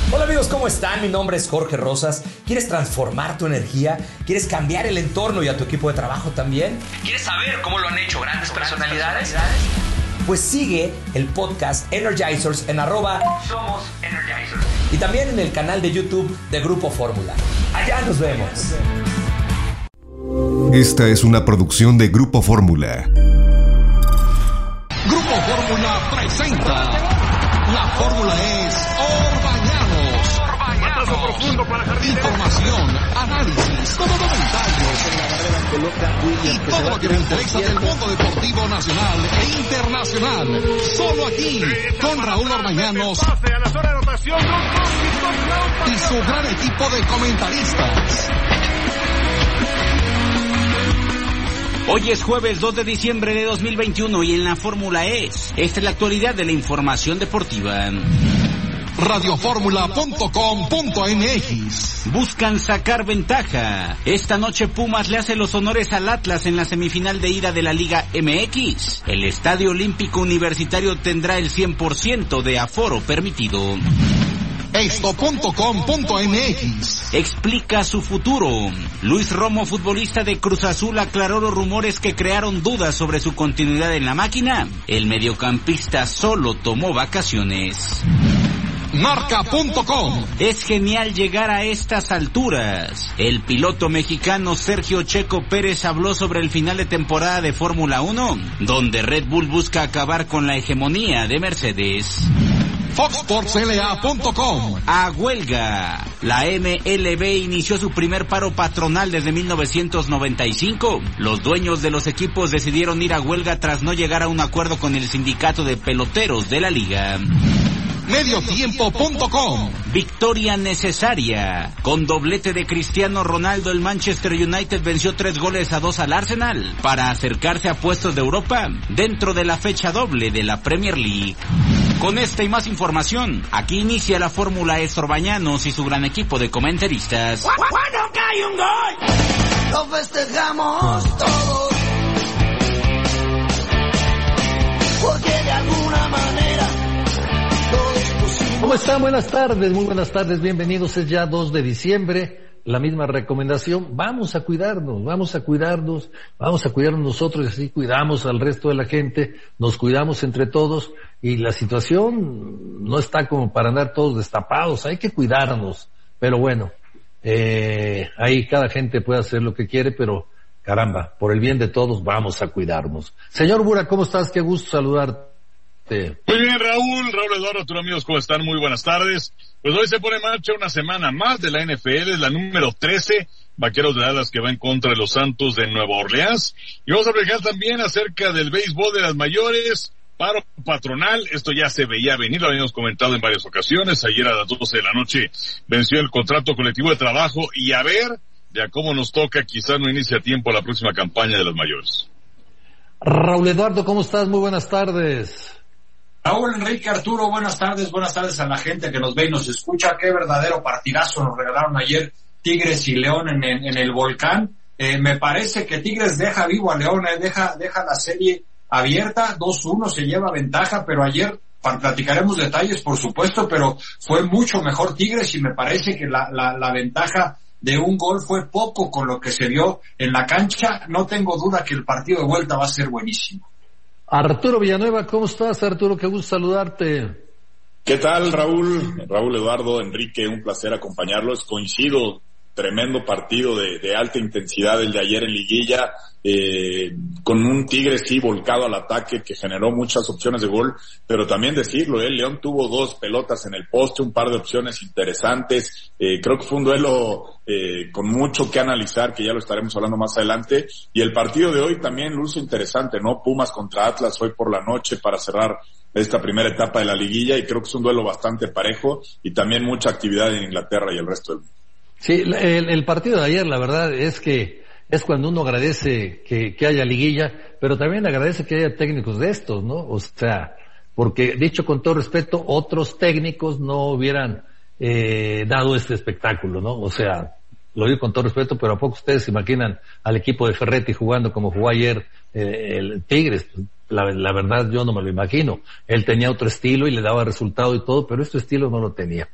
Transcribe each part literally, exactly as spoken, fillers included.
Hola amigos, ¿cómo están? Mi nombre es Jorge Rosas. ¿Quieres transformar tu energía? ¿Quieres cambiar el entorno y a tu equipo de trabajo también? ¿Quieres saber cómo lo han hecho grandes personalidades? Pues sigue el podcast Energizers en arroba Somos Energizers. Y también en el canal de YouTube de Grupo Fórmula. Allá nos vemos. Esta es una producción de Grupo Fórmula. Grupo Fórmula presenta. La fórmula es Orbañanos. Orbañanos. Profundo para información, análisis, todo comentarios. Y todo lo que me interesa del mundo deportivo nacional e internacional. Solo aquí, con Raúl Orbañanos y su gran equipo de comentaristas. Hoy es jueves dos de diciembre de dos mil veintiuno y en la Fórmula E. Esta es la actualidad de la información deportiva. Radioformula punto com punto m x. Buscan sacar ventaja. Esta noche Pumas le hace los honores al Atlas en la semifinal de ida de la Liga M X. El Estadio Olímpico Universitario tendrá el cien por ciento de aforo permitido. Esto punto com punto m x. Explica su futuro. Luis Romo, futbolista de Cruz Azul, aclaró los rumores que crearon dudas sobre su continuidad en la máquina. El mediocampista solo tomó vacaciones. Marca punto com. Es genial llegar a estas alturas. El piloto mexicano Sergio Checo Pérez habló sobre el final de temporada de Fórmula uno, donde Red Bull busca acabar con la hegemonía de Mercedes. Fox Sports L A punto com. A huelga. La M L B inició su primer paro patronal desde mil novecientos noventa y cinco. Los dueños de los equipos decidieron ir a huelga tras no llegar a un acuerdo con el sindicato de peloteros de la liga. Mediotiempo punto com. Victoria necesaria. Con doblete de Cristiano Ronaldo, el Manchester United venció tres goles a dos al Arsenal para acercarse a puestos de Europa dentro de la fecha doble de la Premier League. Con esta y más información, aquí inicia la Fórmula E. Orbañanos y su gran equipo de comentaristas. Cuando cae un gol, lo festejamos todos, porque de alguna manera todo es posible. ¿Cómo están? Buenas tardes, muy buenas tardes, bienvenidos. Es ya dos de diciembre. La misma recomendación, vamos a cuidarnos, vamos a cuidarnos, vamos a cuidarnos nosotros y así cuidamos al resto de la gente, nos cuidamos entre todos y la situación no está como para andar todos destapados, hay que cuidarnos, pero bueno, eh, ahí cada gente puede hacer lo que quiere, pero caramba, por el bien de todos vamos a cuidarnos. Señor Bura, ¿cómo estás? Qué gusto saludarte. Muy bien, Raúl, Raúl Eduardo, tus amigos, ¿cómo están? Muy buenas tardes. Pues hoy se pone en marcha una semana más de la N F L, es la número trece, Vaqueros de Dallas que va en contra de los Santos de Nueva Orleans. Y vamos a platicar también acerca del béisbol de las mayores, paro patronal, esto ya se veía venir, lo habíamos comentado en varias ocasiones. Ayer a las doce de la noche venció el contrato colectivo de trabajo y a ver, ya cómo nos toca, quizás no inicie a tiempo la próxima campaña de las mayores. Raúl Eduardo, ¿cómo estás? Muy buenas tardes. Raúl, Enrique, Arturo, buenas tardes, buenas tardes a la gente que nos ve y nos escucha. Qué verdadero partidazo nos regalaron ayer Tigres y León en, en, en el Volcán. Eh, me parece que Tigres deja vivo a León, eh, deja, deja la serie abierta, dos uno, se lleva ventaja, pero ayer platicaremos detalles, por supuesto, pero fue mucho mejor Tigres y me parece que la, la, la ventaja de un gol fue poco con lo que se vio en la cancha. No tengo duda que el partido de vuelta va a ser buenísimo. Arturo Villanueva, ¿cómo estás, Arturo? Qué gusto saludarte. ¿Qué tal, Raúl? Raúl Eduardo, Enrique, un placer acompañarlos. Coincido, tremendo partido de, de alta intensidad el de ayer en liguilla, eh, con un Tigre sí volcado al ataque que generó muchas opciones de gol, pero también decirlo, el eh, León tuvo dos pelotas en el poste, un par de opciones interesantes, eh, creo que fue un duelo eh, con mucho que analizar, que ya lo estaremos hablando más adelante, y el partido de hoy también luce interesante, ¿no? Pumas contra Atlas hoy por la noche para cerrar esta primera etapa de la liguilla, y creo que es un duelo bastante parejo, y también mucha actividad en Inglaterra y el resto del mundo. Sí, el, el partido de ayer, la verdad es que es cuando uno agradece que, que haya liguilla, pero también agradece que haya técnicos de estos, ¿no? O sea, porque dicho con todo respeto, otros técnicos no hubieran eh, dado este espectáculo, ¿no? O sea, lo digo con todo respeto, pero ¿a poco ustedes se imaginan al equipo de Ferretti jugando como jugó ayer eh, el Tigres? La, la verdad yo no me lo imagino. Él tenía otro estilo y le daba resultado y todo, pero este estilo no lo tenía.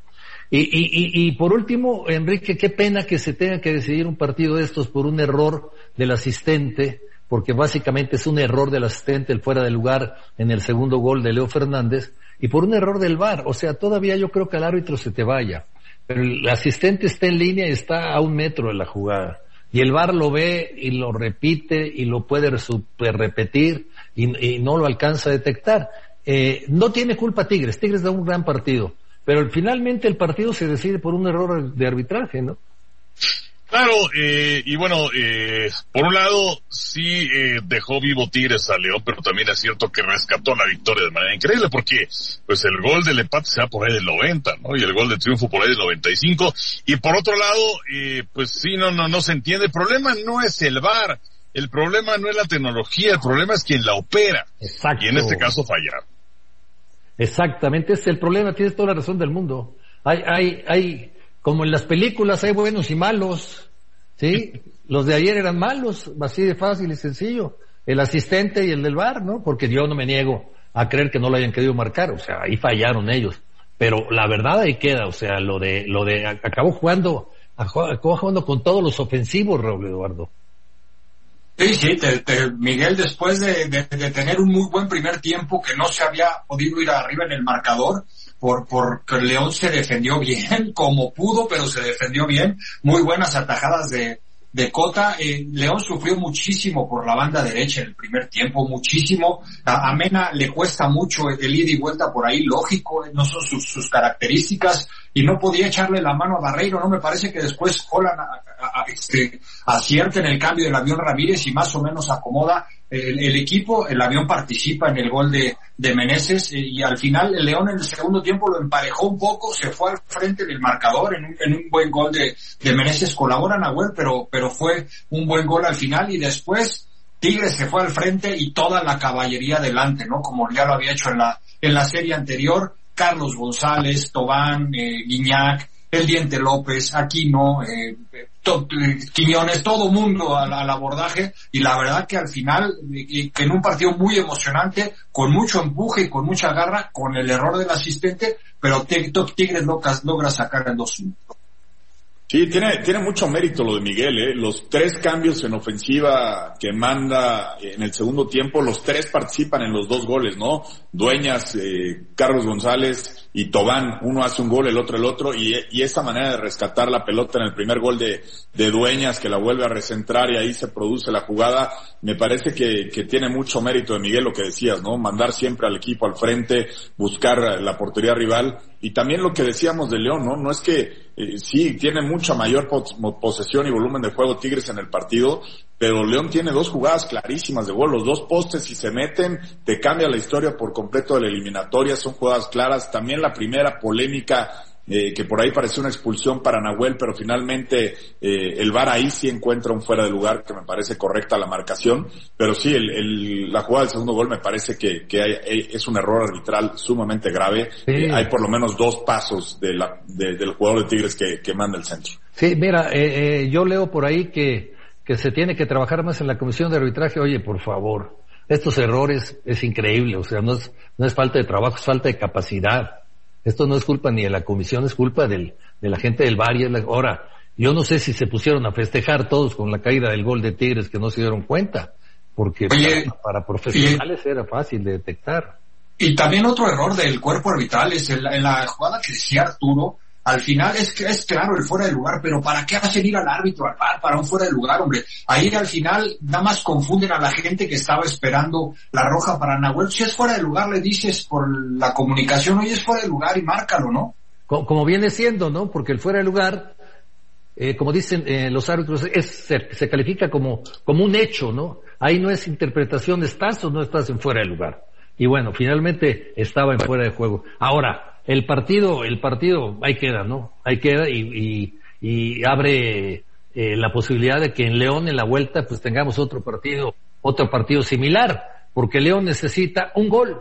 Y, y, y, y por último, Enrique, qué pena que se tenga que decidir un partido de estos por un error del asistente, porque básicamente es un error del asistente, el fuera de lugar en el segundo gol de Leo Fernández, y por un error del V A R. O sea, todavía yo creo que al árbitro se te vaya, pero el asistente está en línea y está a un metro de la jugada. Y el V A R lo ve y lo repite y lo puede super repetir y, y no lo alcanza a detectar. Eh, no tiene culpa Tigres, Tigres da un gran partido, pero finalmente el partido se decide por un error de arbitraje, ¿no? Claro, eh, y bueno, eh, por un lado sí eh, dejó vivo Tigres a León, pero también es cierto que rescató la victoria de manera increíble, porque pues el gol del empate se da por ahí del noventa, ¿no? Y el gol de triunfo por ahí del noventa y cinco. Y por otro lado, eh, pues sí, no, no, no se entiende. El problema no es el V A R, el problema no es la tecnología, el problema es quien la opera. Exacto. Y en este caso fallar. Exactamente, ese es el problema, tienes toda la razón del mundo. Hay, hay, hay, como en las películas hay buenos y malos, ¿sí? Los de ayer eran malos, así de fácil y sencillo. El asistente y el del V A R, ¿no? Porque yo no me niego a creer que no lo hayan querido marcar, o sea, ahí fallaron ellos. Pero la verdad ahí queda, o sea, lo de, lo de, acabó jugando, acabó jugando con todos los ofensivos, Raúl Eduardo. Sí, sí, te, te, Miguel, después de, de, de tener un muy buen primer tiempo que no se había podido ir arriba en el marcador, por porque León se defendió bien, como pudo, pero se defendió bien, muy buenas atajadas de, de Cota. eh, León sufrió muchísimo por la banda derecha en el primer tiempo, muchísimo. A, a Mena le cuesta mucho el ida y vuelta por ahí, lógico, no son sus, sus características, y no podía echarle la mano a Barreiro, ¿no? Me parece que después Holland a, a, a, este, acierta en el cambio del avión Ramírez y más o menos acomoda el, el equipo. El avión participa en el gol de, de Meneses, y al final el León en el segundo tiempo lo emparejó un poco, se fue al frente del marcador en un, en un buen gol de, de Meneses. Colabora Nahuel, pero, pero fue un buen gol al final, y después Tigres se fue al frente y toda la caballería adelante, ¿no? Como ya lo había hecho en la, en la serie anterior. Carlos González, Tobán, eh, Guiñac, El Diente López, Aquino, eh, to, eh, Quiñones, todo mundo al, al abordaje, y la verdad que al final, eh, que en un partido muy emocionante, con mucho empuje y con mucha garra, con el error del asistente, pero Tigres logra, logra sacar el dos uno. Sí, tiene, tiene mucho mérito lo de Miguel, ¿eh? Los tres cambios en ofensiva que manda en el segundo tiempo, los tres participan en los dos goles, ¿no? Dueñas, eh, Carlos González y Tobán, uno hace un gol, el otro el otro, y, y esa manera de rescatar la pelota en el primer gol de, de Dueñas, que la vuelve a recentrar y ahí se produce la jugada, me parece que, que tiene mucho mérito de Miguel lo que decías, ¿no? Mandar siempre al equipo al frente, buscar la portería rival, y también lo que decíamos de León, ¿no? No es que, eh, sí, tiene mucha mayor pos- posesión y volumen de juego Tigres en el partido, pero León tiene dos jugadas clarísimas de gol, los dos postes, si se meten, te cambia la historia por completo de la eliminatoria, son jugadas claras. También la primera polémica, eh, que por ahí pareció una expulsión para Nahuel, pero finalmente eh, el V A R ahí sí encuentra un fuera de lugar, que me parece correcta la marcación, pero sí, el, el, la jugada del segundo gol me parece que, que hay, es un error arbitral sumamente grave. Sí. Eh, hay por lo menos dos pasos de la, de, del jugador de Tigres que, que manda el centro. Sí, mira, eh, eh, yo leo por ahí que que se tiene que trabajar más en la comisión de arbitraje. Oye, por favor, estos errores es increíble, o sea, no es, no es falta de trabajo, es falta de capacidad. Esto no es culpa ni de la comisión, es culpa del, de la gente del V A R. Ahora, yo no sé si se pusieron a festejar todos con la caída del gol de Tigres, que no se dieron cuenta, porque Oye, para, para profesionales y, era fácil de detectar. Y también otro error del cuerpo arbitral es en la, en la jugada que decía Arturo. Al final es que es claro el fuera de lugar, pero ¿para qué hacen ir al árbitro al V A R para un fuera de lugar, hombre? Ahí al final nada más confunden a la gente que estaba esperando la roja para Nahuel. Si es fuera de lugar, le dices por la comunicación, oye, es fuera de lugar y márcalo, ¿no? Como, como viene siendo, ¿no? Porque el fuera de lugar, eh, como dicen eh, los árbitros, es, se, se califica como, como un hecho, ¿no? Ahí no es interpretación, estás o no estás en fuera de lugar. Y bueno, finalmente estaba en fuera de juego. Ahora, el partido, el partido, ahí queda, ¿no? Ahí queda y, y, y abre eh, la posibilidad de que en León, en la vuelta, pues tengamos otro partido, otro partido similar, porque León necesita un gol,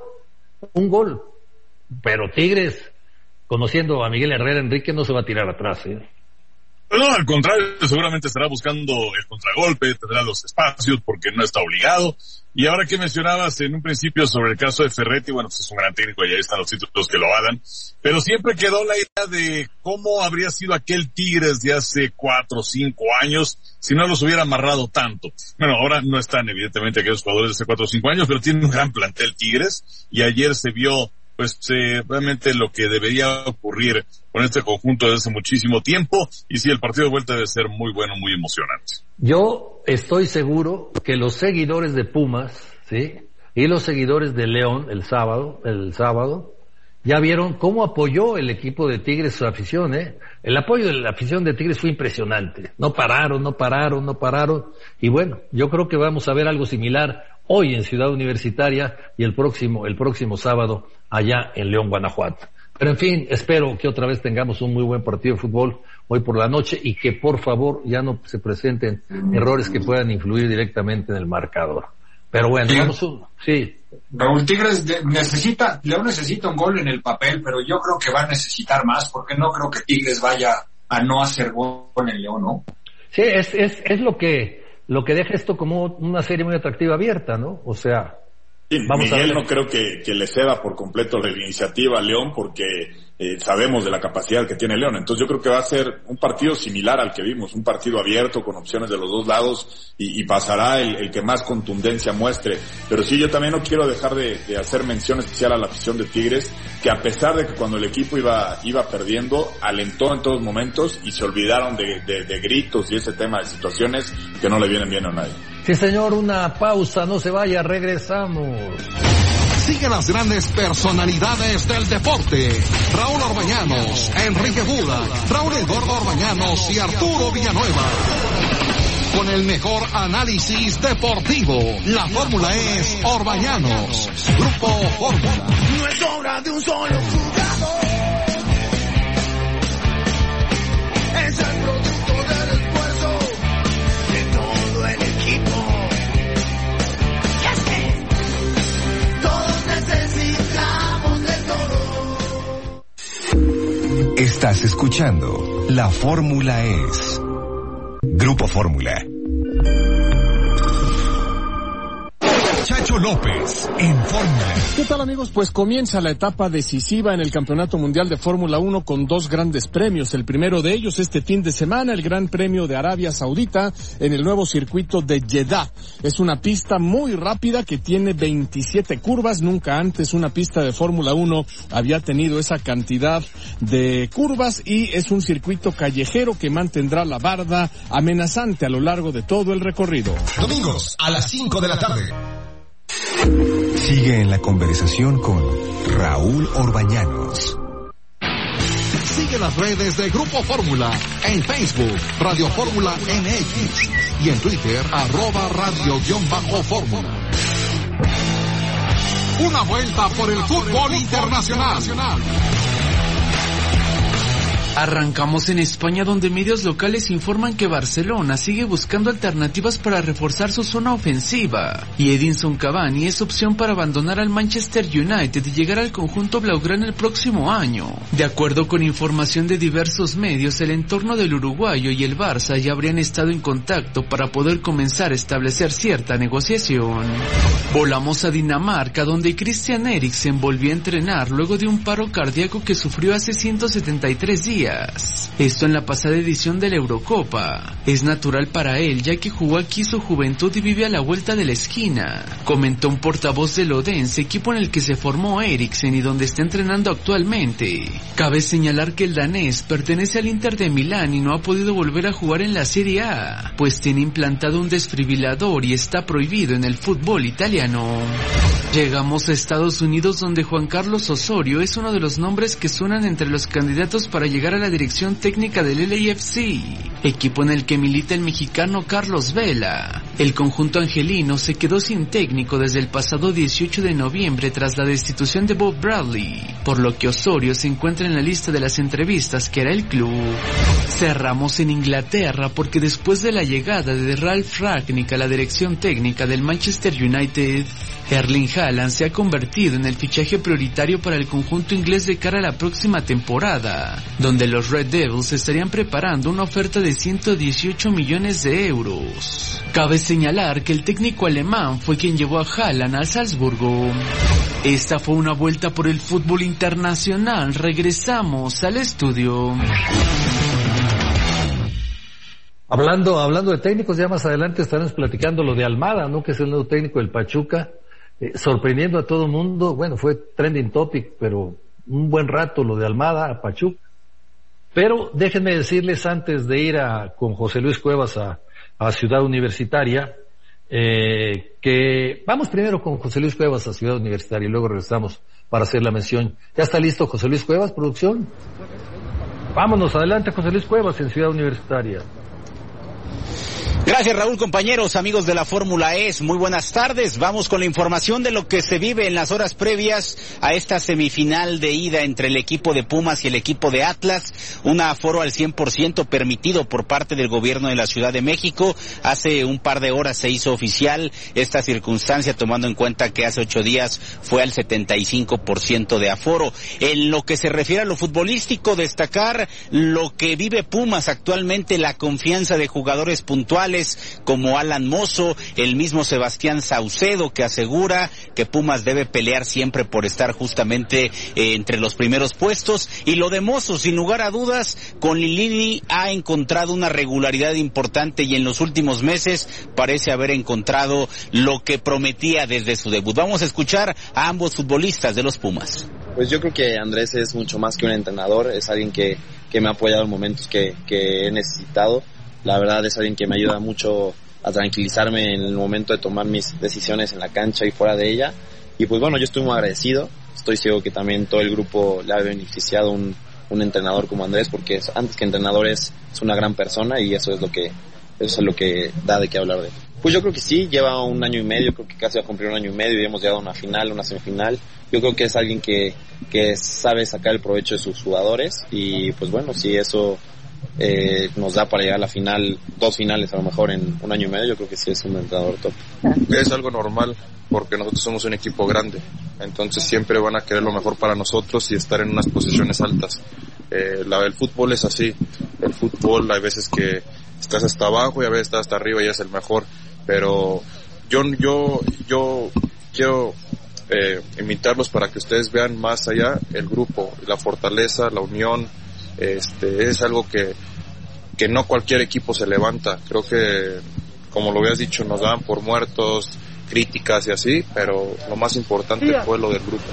un gol. Pero Tigres, conociendo a Miguel Herrera, Enrique no se va a tirar atrás, ¿eh? No, al contrario, seguramente estará buscando el contragolpe, tendrá los espacios porque no está obligado. Y ahora que mencionabas en un principio sobre el caso de Ferretti, bueno, pues es un gran técnico y ahí están los títulos que lo hagan, pero siempre quedó la idea de cómo habría sido aquel Tigres de hace cuatro o cinco años si no los hubiera amarrado tanto. Bueno, ahora no están evidentemente aquellos jugadores de hace cuatro o cinco años, pero tiene un gran plantel Tigres y ayer se vio pues eh, realmente lo que debería ocurrir con este conjunto desde hace muchísimo tiempo, y sí, el partido de vuelta debe ser muy bueno, muy emocionante. Yo estoy seguro que los seguidores de Pumas, ¿sí? Y los seguidores de León el sábado, el sábado, ya vieron cómo apoyó el equipo de Tigres su afición, ¿eh? El apoyo de la afición de Tigres fue impresionante. No pararon, no pararon, no pararon. Y bueno, yo creo que vamos a ver algo similar hoy en Ciudad Universitaria y el próximo, el próximo sábado allá en León, Guanajuato. Pero en fin, espero que otra vez tengamos un muy buen partido de fútbol hoy por la noche y que por favor ya no se presenten errores que puedan influir directamente en el marcador. Pero bueno, sí. vamos un, sí. Raúl, Tigres de, necesita, León necesita un gol en el papel, pero yo creo que va a necesitar más, porque no creo que Tigres vaya a no hacer gol con el León, ¿no? Sí, es, es, es lo que, lo que deja esto como una serie muy atractiva abierta, ¿no? O sea, sí, vamos Miguel a ver. No creo que, que le ceda por completo la iniciativa a León, porque eh, sabemos de la capacidad que tiene León. Entonces yo creo que va a ser un partido similar al que vimos, un partido abierto con opciones de los dos lados, y, y pasará el, el que más contundencia muestre. Pero sí, yo también no quiero dejar de, de hacer mención especial a la afición de Tigres, que a pesar de que cuando el equipo iba iba perdiendo, alentó en todos momentos y se olvidaron de, de, de gritos y ese tema de situaciones que no le vienen bien a nadie. Sí, señor, una pausa, no se vaya, regresamos. Sigue las grandes personalidades del deporte. Raúl Orbañanos, Enrique Buda, Raúl Eduardo Orbañanos y Arturo Villanueva. Con el mejor análisis deportivo. La fórmula es Orbañanos. Grupo Fórmula. No es obra de un solo jugador. Es el producto del esfuerzo de todo el equipo. Y es que todos necesitamos de todo. Estás escuchando La Fórmula es Grupo Fórmula. Chacho López en Fórmula. ¿Qué tal, amigos? Pues comienza la etapa decisiva en el Campeonato Mundial de Fórmula uno con dos grandes premios. El primero de ellos este fin de semana, el Gran Premio de Arabia Saudita en el nuevo circuito de Jeddah. Es una pista muy rápida que tiene veintisiete curvas. Nunca antes una pista de Fórmula uno había tenido esa cantidad de curvas, y es un circuito callejero que mantendrá la barda amenazante a lo largo de todo el recorrido. Domingos a las cinco de la tarde. Sigue en la conversación con Raúl Orbañanos. Sigue las redes de Grupo Fórmula en Facebook, Radio Fórmula M X, y en Twitter, arroba radio-fórmula. Una vuelta por el fútbol internacional. Arrancamos en España, donde medios locales informan que Barcelona sigue buscando alternativas para reforzar su zona ofensiva, y Edinson Cavani es opción para abandonar al Manchester United y llegar al conjunto blaugrana el próximo año. De acuerdo con información de diversos medios, el entorno del uruguayo y el Barça ya habrían estado en contacto para poder comenzar a establecer cierta negociación. Volamos a Dinamarca, donde Christian Eriksen volvió a entrenar luego de un paro cardíaco que sufrió hace ciento setenta y tres días. Esto en la pasada edición de la Eurocopa. Es natural para él, ya que jugó aquí su juventud y vive a la vuelta de la esquina, comentó un portavoz del Odense, equipo en el que se formó Eriksen y donde está entrenando actualmente. Cabe señalar que el danés pertenece al Inter de Milán y no ha podido volver a jugar en la Serie A, pues tiene implantado un desfibrilador y está prohibido en el fútbol italiano. Llegamos a Estados Unidos, donde Juan Carlos Osorio es uno de los nombres que suenan entre los candidatos para llegar a la dirección técnica del L A F C. equipo en el que milita el mexicano Carlos Vela. El conjunto angelino se quedó sin técnico desde el pasado dieciocho de noviembre tras la destitución de Bob Bradley, por lo que Osorio se encuentra en la lista de las entrevistas que hará el club. Cerramos en Inglaterra porque después de la llegada de Ralf Rangnick a la dirección técnica del Manchester United, Erling Haaland se ha convertido en el fichaje prioritario para el conjunto inglés de cara a la próxima temporada, donde los Red Devils estarían preparando una oferta de ciento dieciocho millones de euros. Cabe señalar que el técnico alemán fue quien llevó a Haaland al Salzburgo. Esta fue una vuelta por el fútbol internacional. Regresamos al estudio. Hablando, hablando de técnicos, ya más adelante estaremos platicando lo de Almada, ¿no? Que es el nuevo técnico del Pachuca, eh, sorprendiendo a todo el mundo. Bueno, fue trending topic, pero un buen rato lo de Almada a Pachuca. Pero déjenme decirles antes de ir a, con José Luis Cuevas a, a Ciudad Universitaria, eh, que vamos primero con José Luis Cuevas a Ciudad Universitaria y luego regresamos para hacer la mención. ¿Ya está listo José Luis Cuevas, producción? Vámonos, adelante José Luis Cuevas en Ciudad Universitaria. Gracias, Raúl, compañeros, amigos de la Fórmula E, muy buenas tardes. Vamos con la información de lo que se vive en las horas previas a esta semifinal de ida entre el equipo de Pumas y el equipo de Atlas. Un aforo al cien por ciento permitido por parte del gobierno de la Ciudad de México. Hace un par de horas se hizo oficial esta circunstancia, tomando en cuenta que hace ocho días fue al setenta y cinco por ciento de aforo. En lo que se refiere a lo futbolístico, destacar lo que vive Pumas actualmente, la confianza de jugadores puntuales como Alan Mozo, el mismo Sebastián Saucedo, que asegura que Pumas debe pelear siempre por estar justamente eh, entre los primeros puestos. Y lo de Mozo, sin lugar a dudas, con Lilini ha encontrado una regularidad importante y en los últimos meses parece haber encontrado lo que prometía desde su debut. Vamos a escuchar a ambos futbolistas de los Pumas. Pues yo creo que Andrés es mucho más que un entrenador, es alguien que, que me ha apoyado en momentos que, que he necesitado. La verdad es alguien que me ayuda mucho a tranquilizarme en el momento de tomar mis decisiones en la cancha y fuera de ella. Y pues bueno, yo estoy muy agradecido. Estoy seguro que también todo el grupo le ha beneficiado un, un entrenador como Andrés, porque es, antes que entrenador es, es una gran persona y eso es lo que eso es lo que da de qué hablar de él. Pues yo creo que sí, lleva un año y medio, creo que casi va a cumplir un año y medio y hemos llegado a una final, una semifinal. Yo creo que es alguien que, que sabe sacar el provecho de sus jugadores y pues bueno, si eso Eh, nos da para llegar a la final, dos finales a lo mejor en un año y medio, yo creo que sí es un entrenador top. Es algo normal porque nosotros somos un equipo grande, entonces siempre van a querer lo mejor para nosotros y estar en unas posiciones altas. Eh, la, el fútbol es así, el fútbol hay veces que estás hasta abajo y a veces estás hasta arriba y es el mejor, pero yo yo yo quiero eh, invitarlos para que ustedes vean más allá el grupo, la fortaleza, la unión. Este, es algo que, que no cualquier equipo se levanta. Creo que, como lo habías dicho, nos daban por muertos, críticas y así, pero lo más importante fue lo del grupo.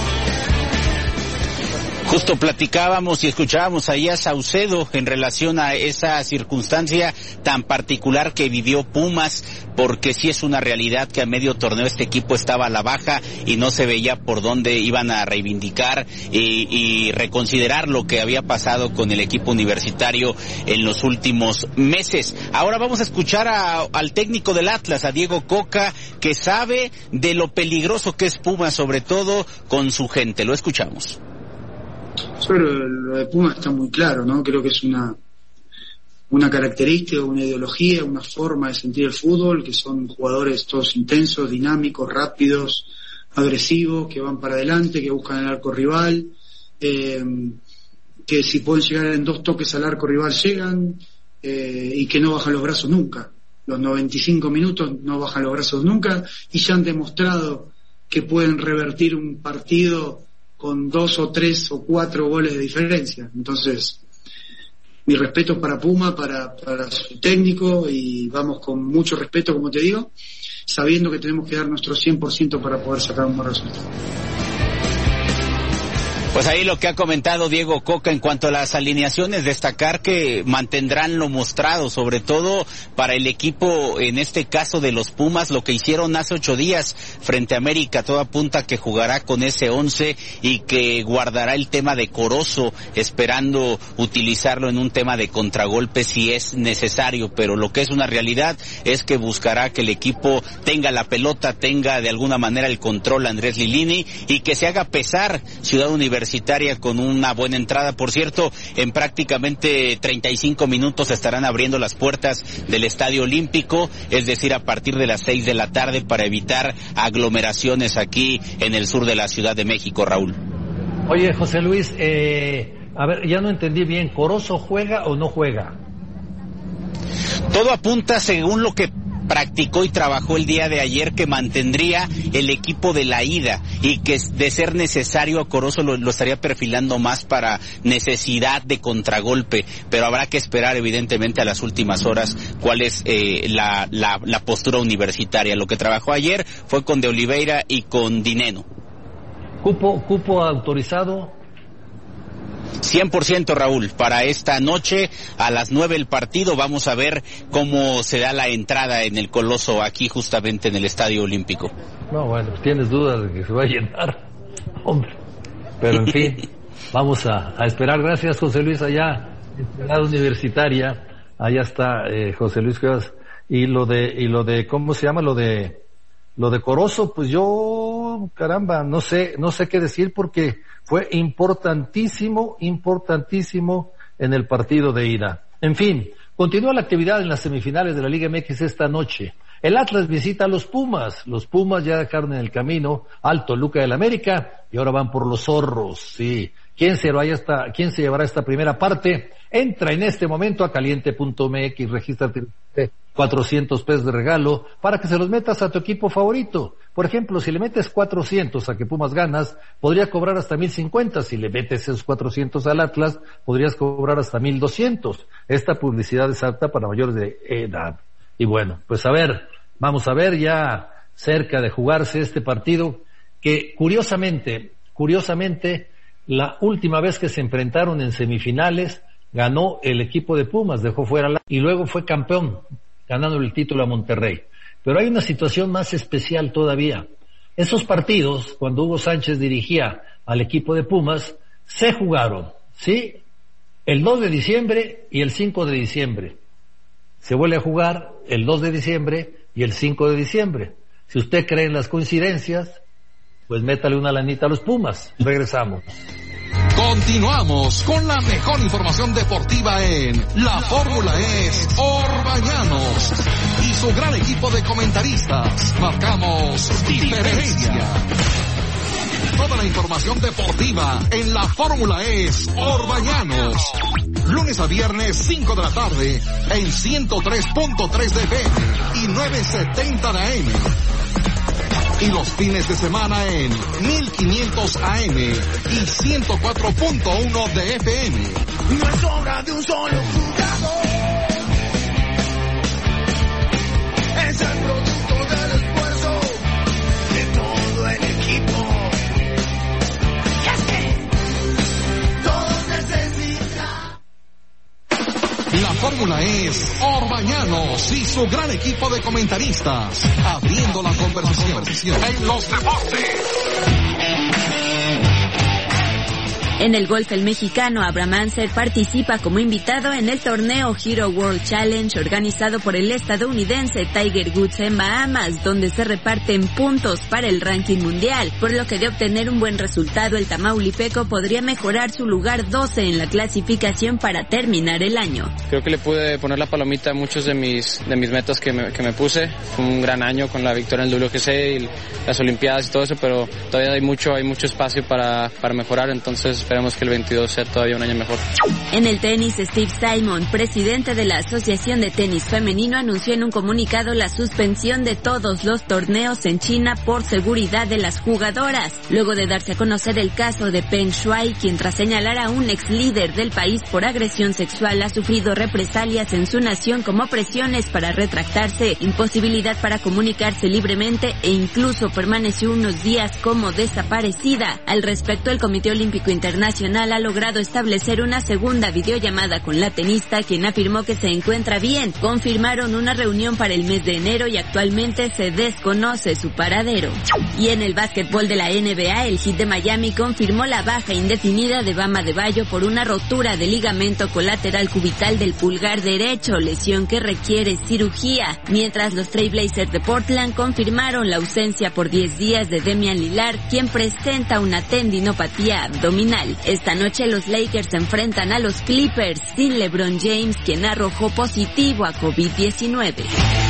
Justo platicábamos y escuchábamos ahí a Saucedo en relación a esa circunstancia tan particular que vivió Pumas, porque sí es una realidad que a medio torneo este equipo estaba a la baja y no se veía por dónde iban a reivindicar y, y reconsiderar lo que había pasado con el equipo universitario en los últimos meses. Ahora vamos a escuchar a, al técnico del Atlas, a Diego Coca, que sabe de lo peligroso que es Pumas, sobre todo con su gente. Lo escuchamos. Sobre lo de Pumas está muy claro, ¿no? Creo que es una una característica, una ideología, una forma de sentir el fútbol, que son jugadores todos intensos, dinámicos, rápidos, agresivos, que van para adelante, que buscan el arco rival, eh, que si pueden llegar en dos toques al arco rival llegan, eh, y que no bajan los brazos nunca. Los noventa y cinco minutos no bajan los brazos nunca y ya han demostrado que pueden revertir un partido con dos o tres o cuatro goles de diferencia. Entonces, mi respeto para Puma, para, para su técnico, y vamos con mucho respeto, como te digo, sabiendo que tenemos que dar nuestro cien por ciento para poder sacar un buen resultado. Pues ahí lo que ha comentado Diego Coca en cuanto a las alineaciones, destacar que mantendrán lo mostrado, sobre todo para el equipo, en este caso de los Pumas, lo que hicieron hace ocho días frente a América. Todo apunta que jugará con ese once y que guardará el tema de Corozo, esperando utilizarlo en un tema de contragolpe si es necesario, pero lo que es una realidad es que buscará que el equipo tenga la pelota, tenga de alguna manera el control Andrés Lilini y que se haga pesar Ciudad Universitaria con una buena entrada. Por cierto, en prácticamente treinta y cinco minutos estarán abriendo las puertas del Estadio Olímpico, es decir, a partir de las seis de la tarde, para evitar aglomeraciones aquí en el sur de la Ciudad de México, Raúl. Oye, José Luis, eh, a ver, ya no entendí bien, ¿Corozo juega o no juega? Todo apunta, según lo que practicó y trabajó el día de ayer, que mantendría el equipo de la ida y que de ser necesario a Corozo lo, lo estaría perfilando más para necesidad de contragolpe, pero habrá que esperar evidentemente a las últimas horas cuál es eh, la, la, la postura universitaria. Lo que trabajó ayer fue con De Oliveira y con Dineno. ¿Cupo, cupo autorizado? cien por ciento, Raúl, para esta noche a las nueve el partido. Vamos a ver cómo se da la entrada en el Coloso, aquí justamente en el Estadio Olímpico. No, bueno, tienes dudas de que se va a llenar, hombre, pero en fin, vamos a, a esperar. Gracias, José Luis, allá en la universitaria, allá está eh, José Luis Cuevas. Y lo de, y lo de, ¿cómo se llama? Lo de, lo de Corozo, pues yo, caramba, no sé, no sé qué decir, porque fue importantísimo, importantísimo en el partido de ida. En fin, continúa la actividad en las semifinales de la Liga M X esta noche. El Atlas visita a los Pumas. Los Pumas ya dejaron en el camino al Toluca del América y ahora van por los Zorros. Sí. ¿Quién se, vaya esta, ¿Quién se llevará esta primera parte? Entra en este momento a caliente punto m x, regístrate cuatrocientos pesos de regalo para que se los metas a tu equipo favorito. Por ejemplo, si le metes cuatrocientos a que Pumas ganas, podría cobrar hasta mil cincuenta. Si le metes esos cuatrocientos al Atlas, podrías cobrar hasta mil doscientos. Esta publicidad es apta para mayores de edad. Y bueno, pues a ver, vamos a ver ya cerca de jugarse este partido que curiosamente, curiosamente, la última vez que se enfrentaron en semifinales, ganó el equipo de Pumas, dejó fuera la, y luego fue campeón, ganando el título a Monterrey. Pero hay una situación más especial todavía. Esos partidos, cuando Hugo Sánchez dirigía al equipo de Pumas, se jugaron, ¿sí? El dos de diciembre y el cinco de diciembre. Se vuelve a jugar el dos de diciembre y el cinco de diciembre. Si usted cree en las coincidencias, pues métale una lanita a los Pumas. Regresamos. Continuamos con la mejor información deportiva en La Fórmula es Orbañanos y su gran equipo de comentaristas. Marcamos diferencia. Toda la información deportiva en La Fórmula es Orbañanos. Lunes a viernes, cinco de la tarde, en ciento tres punto tres de F M y novecientos setenta de A M. Y los fines de semana en mil quinientos A M y ciento cuatro punto uno de F M. No es obra de un solo jugador, es el producto del esfuerzo de todo el equipo. Y es que todos necesitan. La fórmula es Orbañanos y su gran equipo de comentaristas, abriendo la conversación en los deportes. En el golf, el mexicano Abraham Ancer participa como invitado en el torneo Hero World Challenge organizado por el estadounidense Tiger Woods en Bahamas, donde se reparten puntos para el ranking mundial, por lo que de obtener un buen resultado el tamaulipeco podría mejorar su lugar doce en la clasificación para terminar el año. Creo que le pude poner la palomita a muchos de mis de mis metas que me, que me puse. Fue un gran año con la victoria en el W G C y las Olimpiadas y todo eso, pero todavía hay mucho hay mucho espacio para, para mejorar, entonces esperemos que el veintidós sea todavía un año mejor. En el tenis, Steve Simon, presidente de la Asociación de Tenis Femenino, anunció en un comunicado la suspensión de todos los torneos en China por seguridad de las jugadoras, luego de darse a conocer el caso de Peng Shuai, quien tras señalar a un ex líder del país por agresión sexual ha sufrido represalias en su nación como presiones para retractarse, imposibilidad para comunicarse libremente e incluso permaneció unos días como desaparecida. Al respecto, el Comité Olímpico Internacional ha logrado establecer una segunda videollamada con la tenista, quien afirmó que se encuentra bien. Confirmaron una reunión para el mes de enero y actualmente se desconoce su paradero. Y en el básquetbol de la N B A, el Heat de Miami confirmó la baja indefinida de Bam Adebayo por una rotura de ligamento colateral cubital del pulgar derecho, lesión que requiere cirugía, mientras los Trail Blazers de Portland confirmaron la ausencia por diez días de Damian Lillard, quien presenta una tendinopatía abdominal. Esta noche los Lakers se enfrentan a los Clippers sin LeBron James, quien arrojó positivo a COVID diecinueve.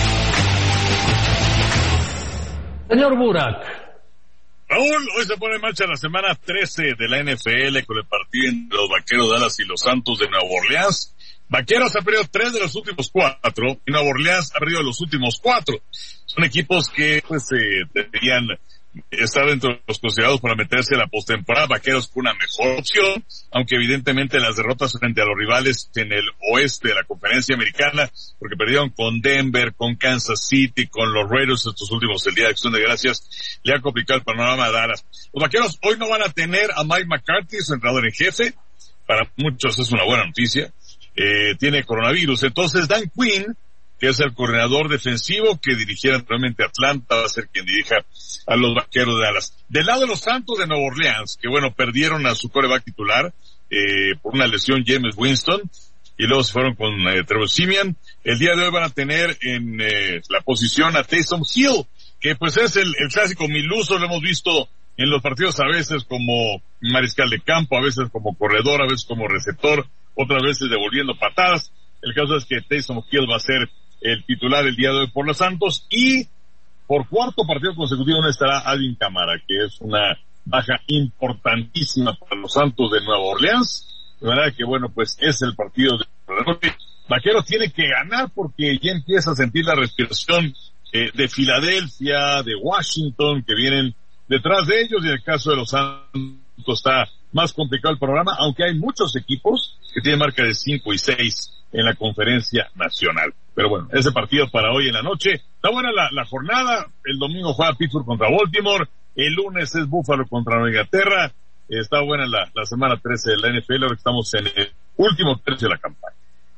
Señor Burak. Raúl, hoy se pone en marcha la semana trece de la N F L con el partido entre los Vaqueros de Dallas y los Santos de Nueva Orleans. Vaqueros ha perdido tres de los últimos cuatro y Nueva Orleans ha perdido los últimos cuatro. Son equipos que pues eh, deberían estar dentro de los considerados para meterse a la postemporada. Vaqueros con una mejor opción, aunque evidentemente las derrotas frente a los rivales en el oeste de la conferencia americana, porque perdieron con Denver, con Kansas City, con los Raiders estos últimos, el día de Acción de Gracias, le ha complicado el panorama a Dallas. Los Vaqueros hoy no van a tener a Mike McCarthy, su entrenador en jefe. Para muchos es una buena noticia. Eh, tiene coronavirus. Entonces Dan Quinn, que es el coordinador defensivo que dirigiera anteriormente a Atlanta, va a ser quien dirija a los Vaqueros de Dallas. Del lado de los Santos de Nueva Orleans, que bueno, perdieron a su quarterback titular eh, por una lesión, James Winston, y luego se fueron con eh, Trevor Siemian. El día de hoy van a tener en eh, la posición a Taysom Hill, que pues es el, el clásico miluso, lo hemos visto en los partidos a veces como mariscal de campo, a veces como corredor, a veces como receptor, otras veces devolviendo patadas. El caso es que Taysom Hill va a ser el titular el día de hoy por los Santos, y por cuarto partido consecutivo no estará Alvin Kamara, que es una baja importantísima para los Santos de Nueva Orleans. De verdad que bueno, pues es el partido de la noche. Vaqueros tiene que ganar porque ya empieza a sentir la respiración eh, de Filadelfia, de Washington, que vienen detrás de ellos, y en el caso de los Santos está más complicado el programa, aunque hay muchos equipos que tienen marca de cinco y seis en la conferencia nacional. Pero bueno, ese partido para hoy en la noche. Está buena la, la jornada. El domingo juega Pittsburgh contra Baltimore. El lunes es Buffalo contra Nueva Inglaterra. Está buena la, la semana trece de la N F L. Ahora estamos en el último tercio de la campaña.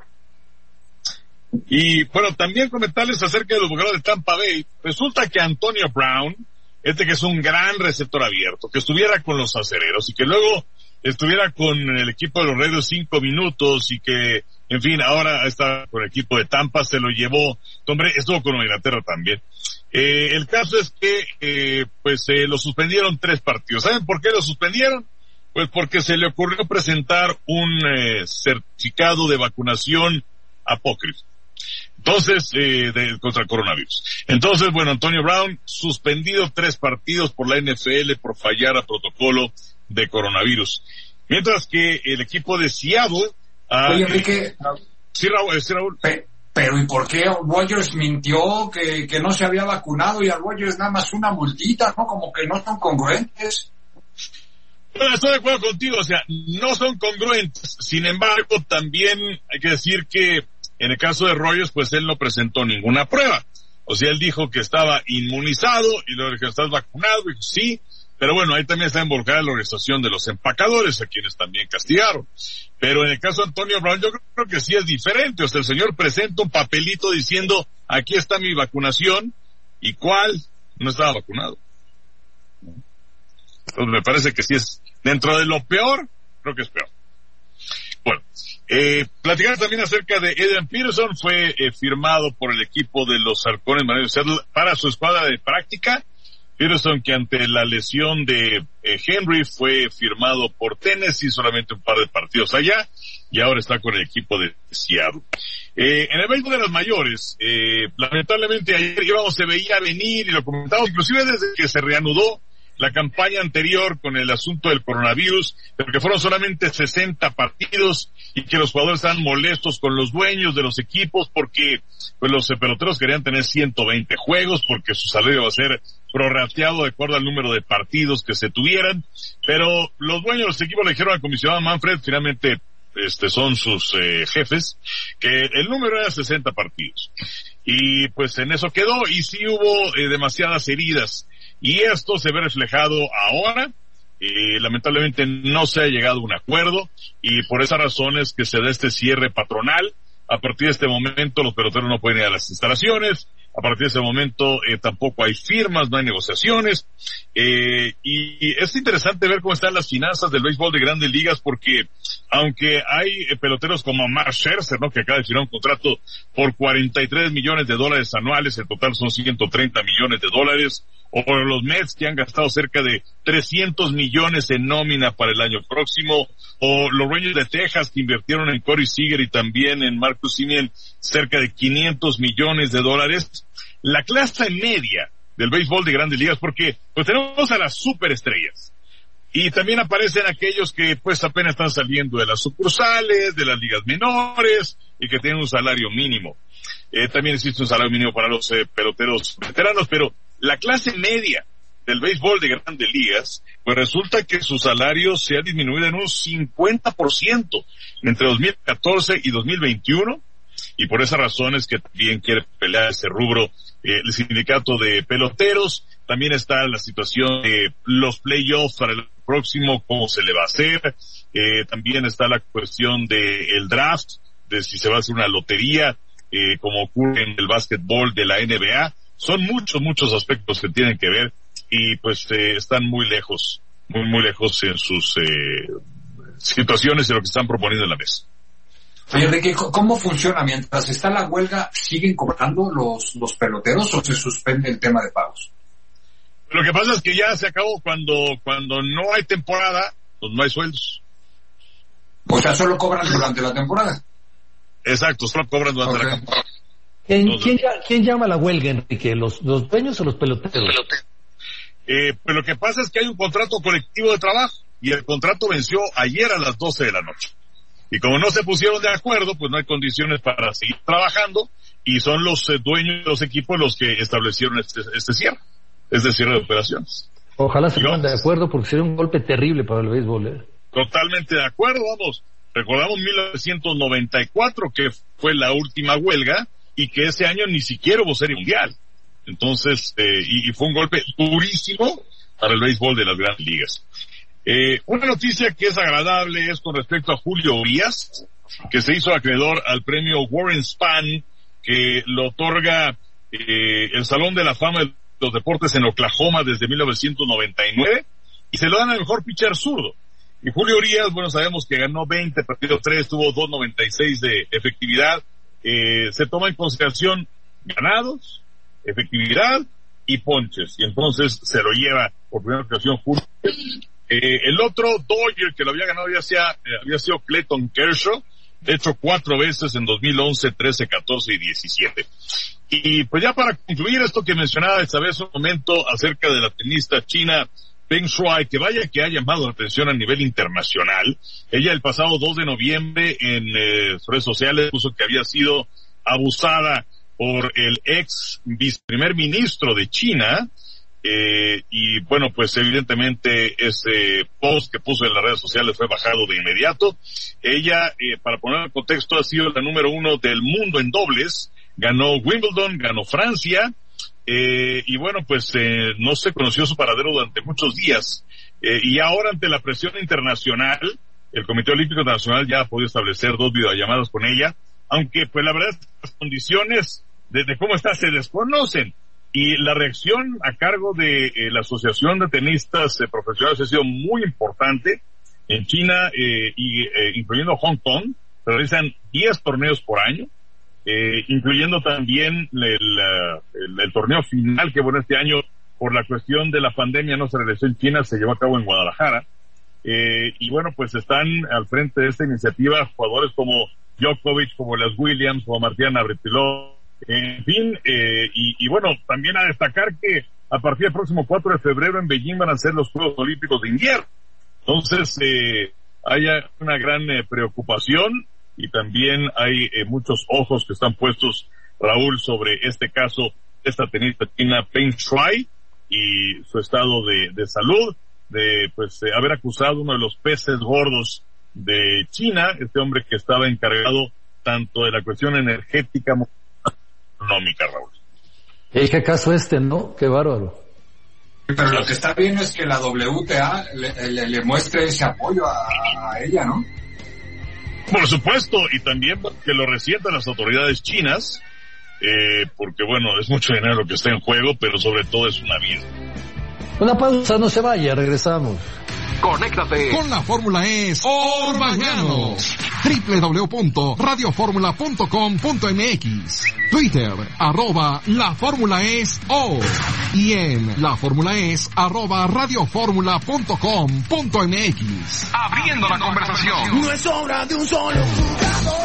Y bueno, también comentarles acerca de los Bucaneros de Tampa Bay. Resulta que Antonio Brown, este que es un gran receptor abierto, que estuviera con los acereros y que luego estuviera con el equipo de los Raiders cinco minutos y que, en fin, ahora está con el equipo de Tampa, se lo llevó, hombre, estuvo con Inglaterra también. Eh, el caso es que, eh, pues, eh, lo suspendieron tres partidos. ¿Saben por qué lo suspendieron? Pues porque se le ocurrió presentar un eh, certificado de vacunación apócrifo. Entonces, eh, de, contra el coronavirus. Entonces, bueno, Antonio Brown suspendido tres partidos por la N F L por fallar a protocolo de coronavirus. Mientras que el equipo de Seattle... Ah, Oye, Enrique... Sí, Raúl. Sí, Raúl. Pe, pero ¿y por qué Rodgers mintió que, que no se había vacunado y a Rodgers nada más una multita, ¿no? Como que no son congruentes. Bueno, estoy de acuerdo contigo, o sea, no son congruentes. Sin embargo, también hay que decir que en el caso de Rodgers, pues él no presentó ninguna prueba. O sea, él dijo que estaba inmunizado y luego que estás vacunado, y sí, pero bueno, ahí también está involucrada la organización de los empacadores, a quienes también castigaron. Pero en el caso de Antonio Brown, yo creo que sí es diferente. O sea, el señor presenta un papelito diciendo, aquí está mi vacunación, ¿y cuál? No estaba vacunado. Entonces me parece que sí es, dentro de lo peor, creo que es peor. Bueno, eh, platicar también acerca de Adrian Peterson, fue eh, firmado por el equipo de los Halcones Marinos de Seattle para su escuadra de práctica. Peterson, que ante la lesión de eh, Henry fue firmado por Tennessee, solamente un par de partidos allá, y ahora está con el equipo de Seattle. Eh, en el béisbol de las mayores, eh, lamentablemente ayer íbamos, se veía venir, y lo comentamos, inclusive desde que se reanudó la campaña anterior con el asunto del coronavirus, pero que fueron solamente sesenta partidos y que los jugadores estaban molestos con los dueños de los equipos porque pues los peloteros querían tener ciento veinte juegos porque su salario va a ser prorrateado de acuerdo al número de partidos que se tuvieran, pero los dueños de los equipos le dijeron al comisionado Manfred, finalmente este son sus eh, jefes, que el número era sesenta partidos. Y pues en eso quedó, y sí hubo eh, demasiadas heridas. Y esto se ve reflejado ahora. Eh, lamentablemente no se ha llegado a un acuerdo, y por esa razón es que se da este cierre patronal. A partir de este momento los peloteros no pueden ir a las instalaciones. A partir de ese momento eh, tampoco hay firmas, no hay negociaciones. Eh, y es interesante ver cómo están las finanzas del béisbol de Grandes Ligas, porque aunque hay eh, peloteros como Mark Scherzer, ¿no?, que acaba de firmar un contrato por cuarenta y tres millones de dólares anuales, en total son ciento treinta millones de dólares, o los Mets, que han gastado cerca de trescientos millones en nómina para el año próximo, o los Rangers de Texas, que invirtieron en Corey Seager y también en Marcus Semien cerca de quinientos millones de dólares. La clase media del béisbol de Grandes Ligas, porque pues tenemos a las superestrellas, y también aparecen aquellos que pues apenas están saliendo de las sucursales, de las ligas menores, y que tienen un salario mínimo. Eh, también existe un salario mínimo para los eh, peloteros veteranos, pero la clase media del béisbol de Grandes Ligas, pues resulta que su salario se ha disminuido en un cincuenta por ciento entre dos mil catorce y dos mil veintiuno, y por esa razón es que también quiere pelear ese rubro eh, el sindicato de peloteros. También está la situación de los playoffs para el próximo, cómo se le va a hacer. Eh, también está la cuestión de el draft, de si se va a hacer una lotería, eh, como ocurre en el básquetbol de la N B A. Son muchos, muchos aspectos que tienen que ver, y pues eh, están muy lejos, muy, muy lejos en sus eh, situaciones y lo que están proponiendo en la mesa. Oye, Enrique, ¿cómo funciona? Mientras está la huelga, ¿siguen cobrando los, los peloteros o se suspende el tema de pagos? Lo que pasa es que ya se acabó. Cuando, cuando no hay temporada, pues no hay sueldos. O sea, solo cobran durante la temporada. Exacto, solo cobran durante okay. la temporada. ¿Quién, ¿quién, ¿Quién llama a la huelga, Enrique? ¿Los, los dueños o los peloteros? Eh, pues lo que pasa es que hay un contrato colectivo de trabajo, y el contrato venció ayer a las doce de la noche. Y como no se pusieron de acuerdo, pues no hay condiciones para seguir trabajando, y son los eh, dueños de los equipos los que establecieron este, este cierre, este cierre de operaciones. Ojalá se pongan de acuerdo, porque sería un golpe terrible para el béisbol, ¿eh? Totalmente de acuerdo, vamos. Recordamos mil novecientos noventa y cuatro, que fue la última huelga, y que ese año ni siquiera hubo serie mundial. Entonces, eh, y, y fue un golpe durísimo para el béisbol de las Grandes Ligas. Eh, una noticia que es agradable es con respecto a Julio Urias, que se hizo acreedor al premio Warren Spahn, que lo otorga eh, el Salón de la Fama de los Deportes en Oklahoma desde mil novecientos noventa y nueve, y se lo dan al mejor pitcher zurdo. Y Julio Urias, bueno, sabemos que ganó veinte partidos, tres, tuvo dos noventa y seis de efectividad. Eh, se toma en consideración ganados, efectividad y ponches, y entonces se lo lleva por primera ocasión Julio. Eh, el otro Dodger que lo había ganado ya sea, eh, había sido Clayton Kershaw, de hecho cuatro veces en dos mil once, trece, catorce y diecisiete. Y pues ya para concluir esto que mencionaba esta vez un momento acerca de la tenista china Peng Shuai, que vaya que ha llamado la atención a nivel internacional. Ella el pasado dos de noviembre en eh, redes sociales puso que había sido abusada por el ex viceprimer ministro de China, eh, y bueno, pues evidentemente ese post que puso en las redes sociales fue bajado de inmediato. Ella, eh, para poner en contexto, ha sido la número uno del mundo en dobles, ganó Wimbledon, ganó Francia, Eh, y bueno, pues eh, no se conoció su paradero durante muchos días, eh, y ahora ante la presión internacional, el Comité Olímpico Internacional ya ha podido establecer dos videollamadas con ella, aunque pues la verdad es que las condiciones de, de cómo está se desconocen, y la reacción a cargo de eh, la Asociación de Tenistas eh, Profesionales ha sido muy importante. En China, eh, y eh, incluyendo Hong Kong, realizan diez torneos por año, Eh, incluyendo también el, el, el torneo final, que bueno, este año por la cuestión de la pandemia no se realizó en China, se llevó a cabo en Guadalajara, eh, y bueno, pues están al frente de esta iniciativa jugadores como Djokovic, como las Williams, como Martina Navratilova, en fin, eh, y, y bueno, también a destacar que a partir del próximo cuatro de febrero en Beijing van a ser los Juegos Olímpicos de Invierno. Entonces, eh, hay una gran eh, preocupación y también hay eh, muchos ojos que están puestos, Raúl, sobre este caso de esta tenista china Peng Shuai y su estado de, de salud, de pues eh, haber acusado uno de los peces gordos de China, este hombre que estaba encargado tanto de la cuestión energética como económica, Raúl. ¿Y qué caso este, no? Qué bárbaro. Pero lo que está bien es que la W T A le, le, le muestre ese apoyo a, a ella, ¿no? Por supuesto, y también que lo resientan las autoridades chinas, eh, porque bueno, es mucho dinero lo que está en juego, pero sobre todo es una vida. Una pausa, no se vaya, regresamos. Conéctate con la Fórmula E Orbañanos. doble u doble u doble u punto radio fórmula punto com punto m x. Twitter, arroba la Fórmula es O. Y en la Fórmula es arroba radio fórmula punto com punto m x. Abriendo la conversación. No es obra de un solo jugador.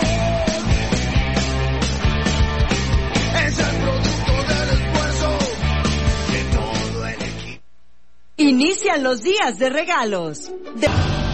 Es el producto del esfuerzo de todo el equipo. Inician los días de regalos. De...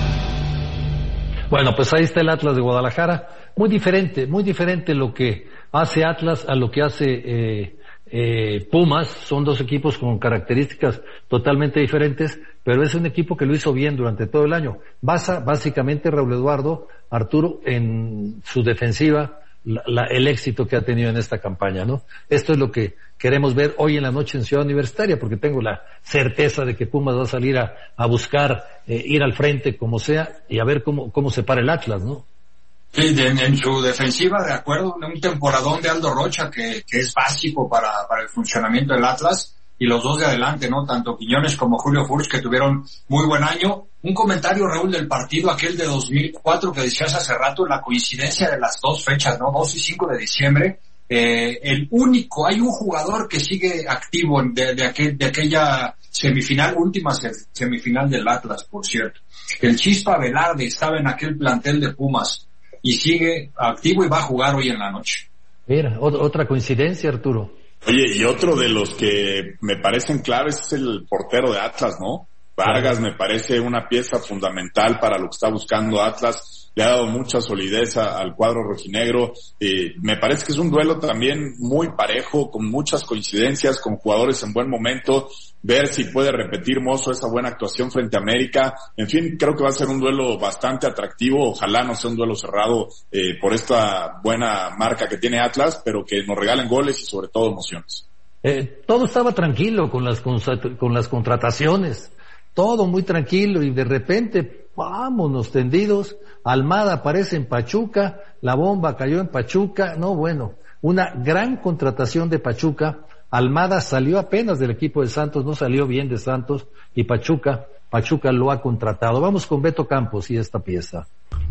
Bueno, pues ahí está el Atlas de Guadalajara. Muy diferente, muy diferente lo que hace Atlas a lo que hace eh, eh, Pumas. Son dos equipos con características totalmente diferentes, pero es un equipo que lo hizo bien durante todo el año. Basa básicamente, Raúl Eduardo, Arturo, en su defensiva, la, la, el éxito que ha tenido en esta campaña, ¿no? Esto es lo que queremos ver hoy en la noche en Ciudad Universitaria, porque tengo la certeza de que Pumas va a salir a, a buscar eh, ir al frente como sea y a ver cómo, cómo se para el Atlas, ¿no? Sí, en, en su defensiva, de acuerdo, un temporadón de Aldo Rocha que, que es básico para, para el funcionamiento del Atlas, y los dos de adelante, ¿no? Tanto Quiñones como Julio Furch, que tuvieron muy buen año. Un comentario, Raúl, del partido aquel de dos mil cuatro que decías hace rato, la coincidencia de las dos fechas, ¿no? dos y cinco de diciembre. Eh, el único, hay un jugador que sigue activo de, de, aquel, de aquella semifinal, última semifinal del Atlas, por cierto. El Chispa Velarde estaba en aquel plantel de Pumas y sigue activo y va a jugar hoy en la noche. Mira, otra coincidencia, Arturo. Oye, y otro de los que me parecen claves es el portero de Atlas, ¿no? Vargas me parece una pieza fundamental para lo que está buscando Atlas. Le ha dado mucha solidez a, al cuadro rojinegro. Eh, me parece que es un duelo también muy parejo, con muchas coincidencias, con jugadores en buen momento. Ver si puede repetir Mozo esa buena actuación frente a América. En fin, creo que va a ser un duelo bastante atractivo. Ojalá no sea un duelo cerrado eh, por esta buena marca que tiene Atlas, pero que nos regalen goles y sobre todo emociones. Eh, todo estaba tranquilo con las, con las contrataciones. Todo muy tranquilo y de repente, vámonos tendidos. Almada aparece en Pachuca, la bomba cayó en Pachuca. No, bueno, una gran contratación de Pachuca. Almada salió apenas del equipo de Santos, no salió bien de Santos, y Pachuca, Pachuca lo ha contratado. Vamos con Beto Campos y esta pieza.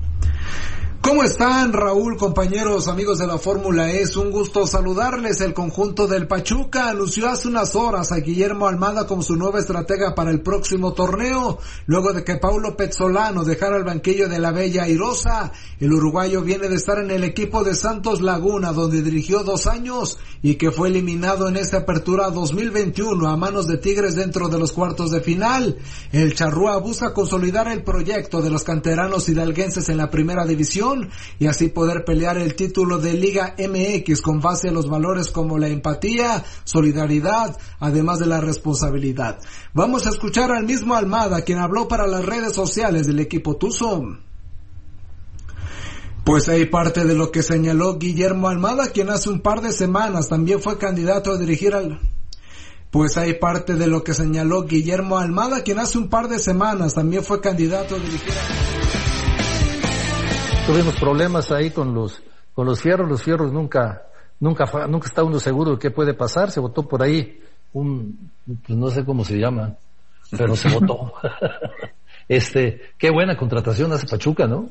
¿Cómo están, Raúl, compañeros, amigos de la Fórmula E? Es un gusto saludarles. El conjunto del Pachuca anunció hace unas horas a Guillermo Almada como su nueva estratega para el próximo torneo, luego de que Paulo Pezzolano dejara el banquillo de la Bella Airosa. El uruguayo viene de estar en el equipo de Santos Laguna, donde dirigió dos años y que fue eliminado en esta apertura dos mil veintiuno a manos de Tigres dentro de los cuartos de final. El charrúa busca consolidar el proyecto de los canteranos hidalguenses en la primera división y así poder pelear el título de Liga M X con base a los valores como la empatía, solidaridad, además de la responsabilidad. Vamos a escuchar al mismo Almada, quien habló para las redes sociales del equipo tuzo. Pues hay parte de lo que señaló Guillermo Almada, quien hace un par de semanas también fue candidato a dirigir al... Pues hay parte de lo que señaló Guillermo Almada, quien hace un par de semanas también fue candidato a dirigir al... Tuvimos problemas ahí con los con los fierros, los fierros nunca nunca nunca está uno seguro de qué puede pasar. Se votó por ahí un, pues no sé cómo se llama, pero se votó. Este, qué buena contratación hace Pachuca, ¿no?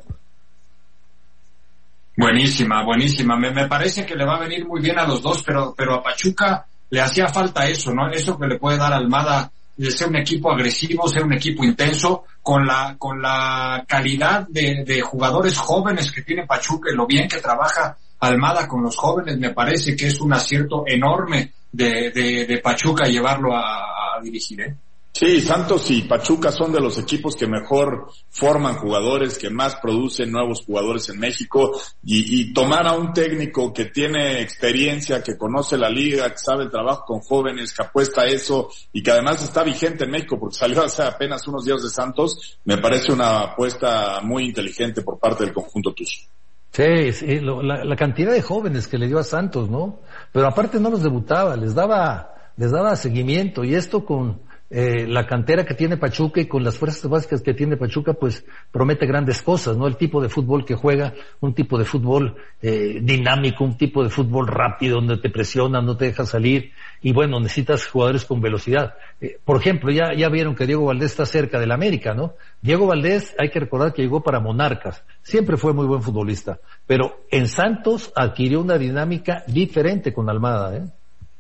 Buenísima, buenísima. Me, me parece que le va a venir muy bien a los dos, pero pero a Pachuca le hacía falta eso, ¿no? Eso que le puede dar Almada, de ser un equipo agresivo, ser un equipo intenso, con la con la calidad de, de jugadores jóvenes que tiene Pachuca y lo bien que trabaja Almada con los jóvenes. Me parece que es un acierto enorme de, de, de Pachuca llevarlo a, a dirigir, ¿eh? Sí, Santos y Pachuca son de los equipos que mejor forman jugadores, que más producen nuevos jugadores en México, y, y tomar a un técnico que tiene experiencia, que conoce la liga, que sabe el trabajo con jóvenes, que apuesta a eso y que además está vigente en México porque salió hace apenas unos días de Santos, me parece una apuesta muy inteligente por parte del conjunto tuyo. Sí, sí, lo, la, la cantidad de jóvenes que le dio a Santos, ¿no? Pero aparte no los debutaba, les daba, les daba seguimiento, y esto con Eh, la cantera que tiene Pachuca y con las fuerzas básicas que tiene Pachuca, pues promete grandes cosas, ¿no? El tipo de fútbol que juega, un tipo de fútbol eh, dinámico, un tipo de fútbol rápido, donde te presionan, no te deja salir, y bueno, necesitas jugadores con velocidad. Eh, por ejemplo, ya, ya vieron que Diego Valdés está cerca del América, ¿no? Diego Valdés, hay que recordar que llegó para Monarcas, siempre fue muy buen futbolista, pero en Santos adquirió una dinámica diferente con Almada, ¿eh?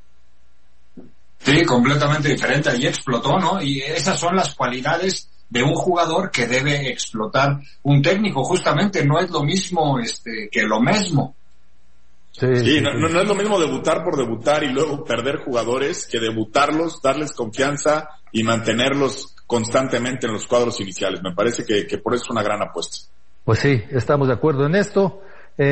Sí, completamente diferente. Allí explotó, ¿no? Y esas son las cualidades de un jugador que debe explotar un técnico. Justamente no es lo mismo este que lo mismo. Sí, sí no, no, no es lo mismo debutar por debutar y luego perder jugadores que debutarlos, darles confianza y mantenerlos constantemente en los cuadros iniciales. Me parece que, que por eso es una gran apuesta. Pues sí, estamos de acuerdo en esto.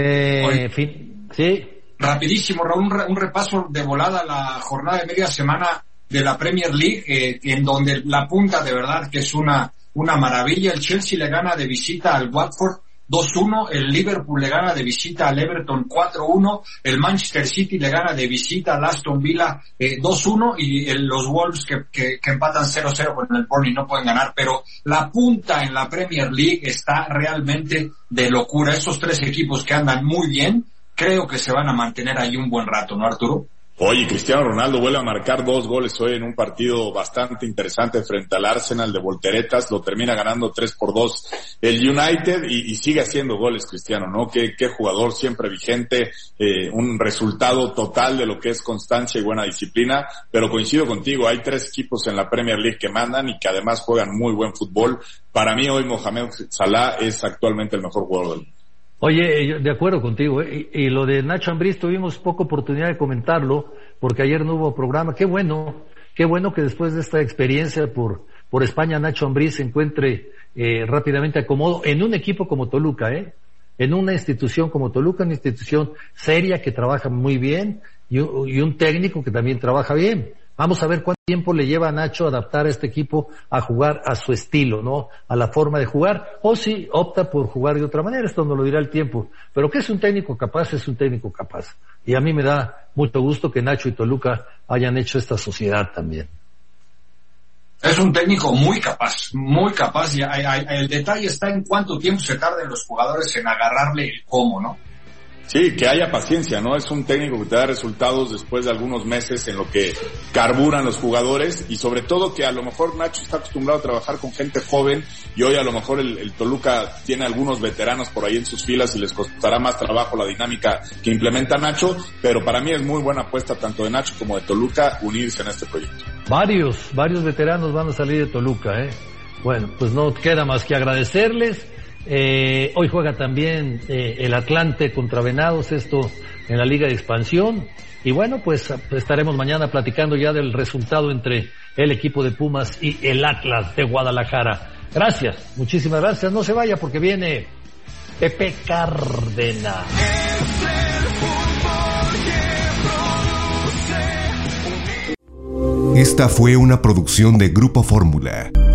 Eh, fin, sí. Rapidísimo, Raúl, un, re, un repaso de volada a la jornada de media semana de la Premier League, eh, en donde la punta de verdad que es una una maravilla. El Chelsea le gana de visita al Watford dos uno, el Liverpool le gana de visita al Everton cuatro uno, el Manchester City le gana de visita al Aston Villa eh, dos uno, y el, los Wolves que, que, que empatan cero cero con el Burnley no pueden ganar. Pero la punta en la Premier League está realmente de locura. Esos tres equipos que andan muy bien, creo que se van a mantener ahí un buen rato, ¿no, Arturo? Oye, Cristiano Ronaldo vuelve a marcar dos goles hoy en un partido bastante interesante frente al Arsenal de volteretas, lo termina ganando tres por dos el United y, y sigue haciendo goles Cristiano, ¿no? Qué, qué jugador, siempre vigente, eh, un resultado total de lo que es constancia y buena disciplina, pero coincido contigo, hay tres equipos en la Premier League que mandan y que además juegan muy buen fútbol. Para mí hoy Mohamed Salah es actualmente el mejor jugador del mundo. Oye, yo de acuerdo contigo, ¿eh? y, y lo de Nacho Ambriz tuvimos poca oportunidad de comentarlo, porque ayer no hubo programa. Qué bueno, qué bueno que después de esta experiencia por por España, Nacho Ambriz se encuentre eh, rápidamente acomodo en un equipo como Toluca, ¿eh? En una institución como Toluca, una institución seria que trabaja muy bien, y un, y un técnico que también trabaja bien. Vamos a ver cuánto tiempo le lleva a Nacho adaptar a este equipo a jugar a su estilo, ¿no? A la forma de jugar, o si opta por jugar de otra manera, esto nos lo dirá el tiempo. Pero que es un técnico capaz, es un técnico capaz. Y a mí me da mucho gusto que Nacho y Toluca hayan hecho esta sociedad también. Es un técnico muy capaz, muy capaz, y hay, hay, el detalle está en cuánto tiempo se tarden los jugadores en agarrarle el cómo, ¿no? Sí, que haya paciencia, ¿no? Es un técnico que te da resultados después de algunos meses en lo que carburan los jugadores, y sobre todo que a lo mejor Nacho está acostumbrado a trabajar con gente joven y hoy a lo mejor el, el Toluca tiene algunos veteranos por ahí en sus filas y les costará más trabajo la dinámica que implementa Nacho, pero para mí es muy buena apuesta tanto de Nacho como de Toluca unirse en este proyecto. Varios, varios veteranos van a salir de Toluca, ¿eh? Bueno, pues no queda más que agradecerles. Eh, hoy juega también eh, el Atlante contra Venados, esto en la Liga de Expansión, y bueno, pues estaremos mañana platicando ya del resultado entre el equipo de Pumas y el Atlas de Guadalajara. Gracias, muchísimas gracias, no se vaya porque viene Pepe Cárdenas. Esta fue una producción de Grupo Fórmula.